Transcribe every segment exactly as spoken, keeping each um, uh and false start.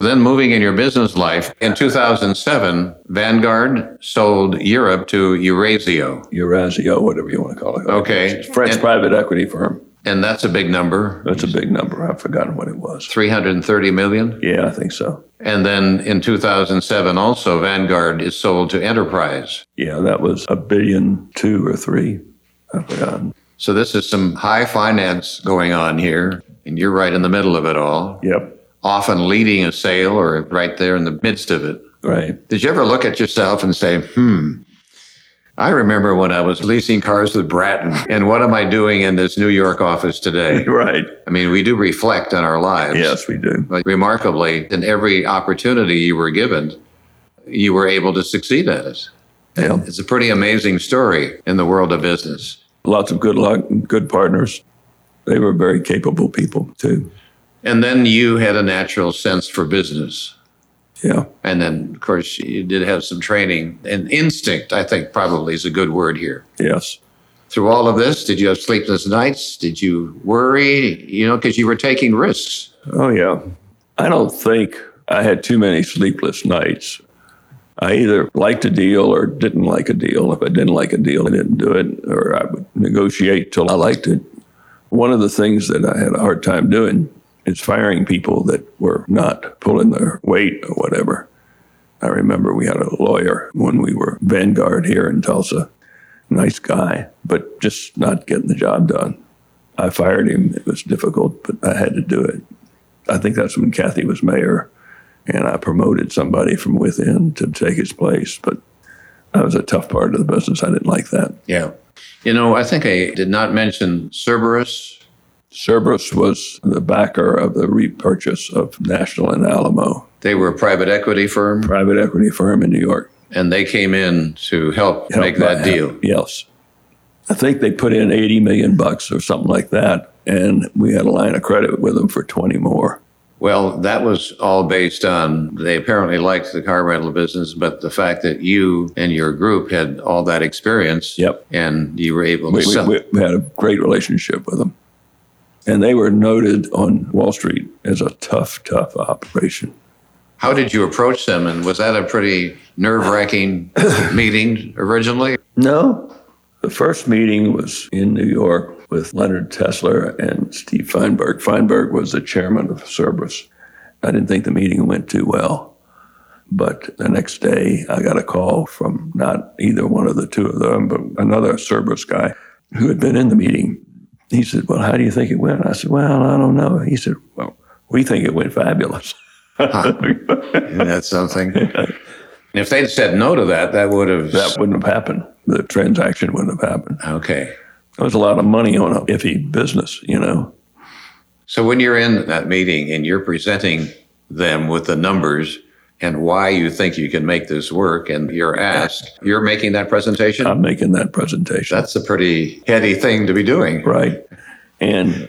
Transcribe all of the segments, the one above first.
Then moving in your business life, in two thousand seven, Vanguard sold Europe to Eurazeo. Eurazeo, whatever you want to call it. Okay. It's a French and, private equity firm. And that's a big number. That's a big number. I've forgotten what it was. three hundred thirty million? Yeah, I think so. And then in two thousand seven also, Vanguard is sold to Enterprise. Yeah, that was a billion two or three. I've forgotten. So this is some high finance going on here, and you're right in the middle of it all. Yep. Often leading a sale or right there in the midst of it. Right. Did you ever look at yourself and say, hmm, I remember when I was leasing cars with Bratton, and what am I doing in this New York office today? Right. I mean, we do reflect on our lives. Yes, we do. But remarkably, in every opportunity you were given, you were able to succeed at it. Yeah. It's a pretty amazing story in the world of business. Lots of good luck, good partners. They were very capable people, too. And then you had a natural sense for business. Yeah. And then, of course, you did have some training. And instinct, I think, probably is a good word here. Yes. Through all of this, did you have sleepless nights? Did you worry? You know, because you were taking risks. Oh, yeah. I don't think I had too many sleepless nights. I either liked a deal or didn't like a deal. If I didn't like a deal, I didn't do it, or I would negotiate till I liked it. One of the things that I had a hard time doing is firing people that were not pulling their weight or whatever. I remember we had a lawyer when we were Vanguard here in Tulsa. Nice guy, but just not getting the job done. I fired him. It was difficult, but I had to do it. I think that's when Kathy was mayor, and I promoted somebody from within to take his place. But that was a tough part of the business. I didn't like that. Yeah. You know, I think I did not mention Cerberus. Cerberus was the backer of the repurchase of National and Alamo. They were a private equity firm. Private equity firm in New York. And they came in to help, help make that deal. Yes. I think they put in eighty million bucks or something like that, and we had a line of credit with them for twenty more. Well, that was all based on, they apparently liked the car rental business, but the fact that you and your group had all that experience. Yep. And you were able to we, sell. We, we had a great relationship with them. And they were noted on Wall Street as a tough, tough operation. How did you approach them? And was that a pretty nerve-wracking meeting originally? No. The first meeting was in New York with Leonard Tesler and Steve Feinberg. Feinberg was the chairman of Cerberus. I didn't think the meeting went too well. But the next day, I got a call from not either one of the two of them, but another Cerberus guy who had been in the meeting. He said, well, how do you think it went? I said, well, I don't know. He said, well, we think it went fabulous. Huh. That's something. And if they'd said no to that, that would have... That wouldn't have happened. The transaction wouldn't have happened. Okay. There was a lot of money on an iffy business, you know. So when you're in that meeting and you're presenting them with the numbers and why you think you can make this work, and you're asked, you're making that presentation? I'm making that presentation. That's a pretty heady thing to be doing. Right. And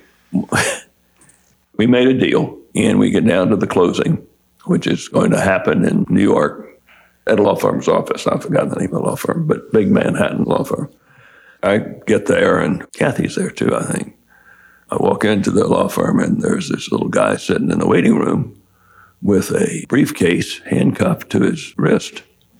we made a deal, and we get down to the closing, which is going to happen in New York at a law firm's office. I forgot the name of the law firm, but big Manhattan law firm. I get there, and Kathy's there too, I think. I walk into the law firm, and there's this little guy sitting in the waiting room with a briefcase handcuffed to his wrist.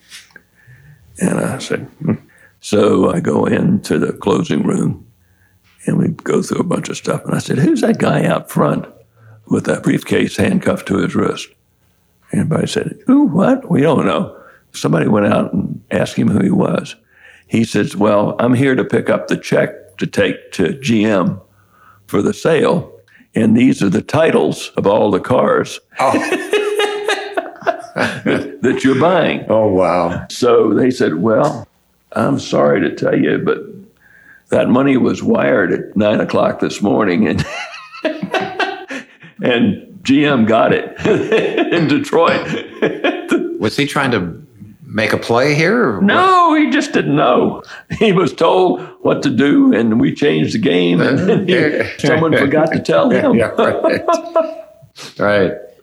And I said, hmm. So I go into the closing room, and we go through a bunch of stuff. And I said, who's that guy out front with that briefcase handcuffed to his wrist? And everybody said, who, what? We don't know. Somebody went out and asked him who he was. He says, well, I'm here to pick up the check to take to G M for the sale. And these are the titles of all the cars oh. that, that you're buying. Oh, wow. So they said, well, I'm sorry to tell you, but that money was wired at nine o'clock this morning. And, and G M got it in Detroit. Was he trying to make a play here? Or no, what? He just didn't know. He was told what to do, and we changed the game, and he, someone forgot to tell him. Yeah, right. Right.